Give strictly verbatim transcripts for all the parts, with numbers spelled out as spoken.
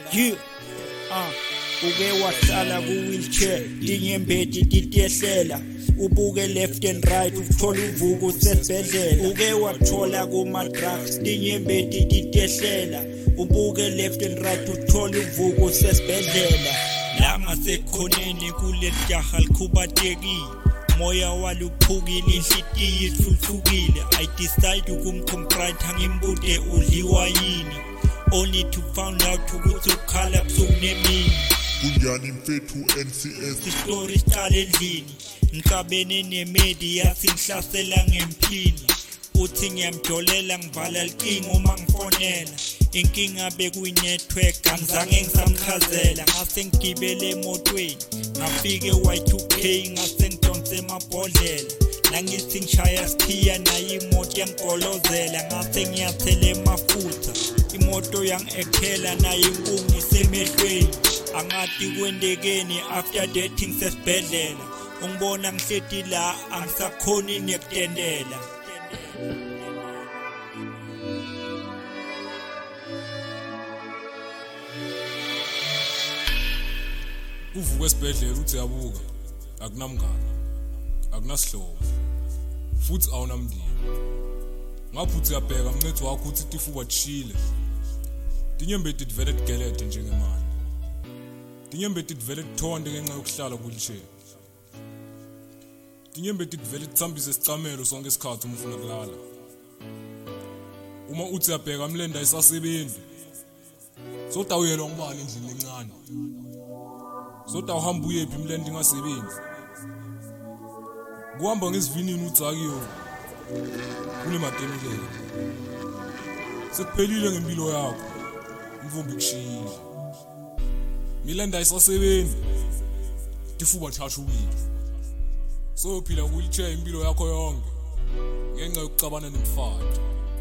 Yeah, ah, uke wahlala ku wheelchair, linyembeti titehlela. Ubuke left and right, uthola uvuko sesibhedlela. Uke wathola kuma drugs, linyembeti titehlela. Ubuke left and right, uthola uvuko sesibhedlela. La ngasekhoneni kule jaha likhubatekile. Moya waluphukile inhlitiyo ithulthukile. I decide ukumcompride ngimbude udliwa yini. Only to find out ukuthi ukhala busukunemini. Kunjani mfethu N C S Story iqala endlini. Ngikabene nemedia singihlasela ngempini. Uthi ngiyamjolela ngivala likinga uma ngifonela. Inkinga bekuyinetwork angizange ngisamchazela. Ngase ngigibele emotweni ngafike Y two K ngase ngidonse emabhodlela. Nangithi ngishaya skhiya nayo imoto yangigolozela. Ngase ngiyathela emafutha imoto yangi-ekhela nayo inkungu isemehlweni. Angathi kwendekeni after dating sesibhedlela. Ungibona ngihleti la angisakhoni nekutendela. Uvuka esibhedlela uthi yabuka akunamngane akunasihlobo futhi awunamndeni ngaphuthi uyabheka mncethu wakho uthi tifuba chile tinyembeti divele digelede njengemali tinyembeti divele dithonde ngenxa yokuhlala wheelchair tinyembeti divele dithambise isicamelo sonke isikhathi uma ufuna kulala uma uthi uyabheka mlenda isasebenzi sodawuyelwa ngubani endlini encane Sota uhamba uyephi mlende ingasebenzi kuhamba ngesivinini utsakiyo kule matemelele sekuphelile ngempilo yakho imvumbi kushiyile milenda isasebenzi tifuba thashukile so phila wheelchair impilo yakho yonke ngenxa yokucabana nemfati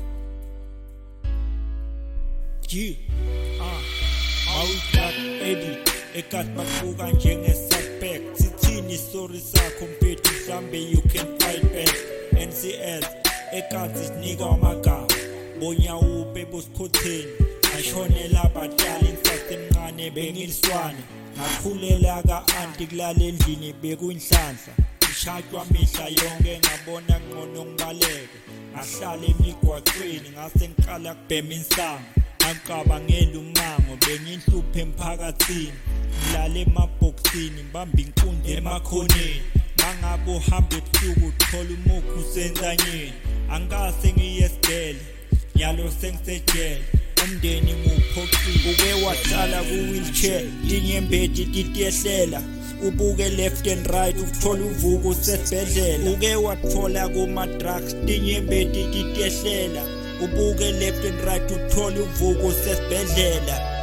G ah awuhlala edit ekat bakuka njenge-suspect. Sithini story sakho mfethu mhlambe you can fight back. N C S ekat isinika amagama bonyawupe bosikhotheni ashonela abadala insasemncane bengiliswane ngakhulela ka-anti kulala endlini bekuyinhlanhla ngishajwa mihla yonke ngabona ngcono ngibaleke ngahlala emigwaqweni ngase ngiqala kubhema insango angicabangela umango benginhluphe emphakathini ngilala emabhokisini ngibamba inkunzi emakhoneni mangabe uhamba ebusuku uthola umukhu usenzanyeni angase ngiye esibhedlela nyalo sengisejele umndeni nguphoxile uke wahlala ku wheelchair linyembeti titehlela ubuke left and right uthola uvuko sesibhedlela uke wathola kuma drugs linyembeti titehlela ubuke left and right uthola uvuko sesibhedlela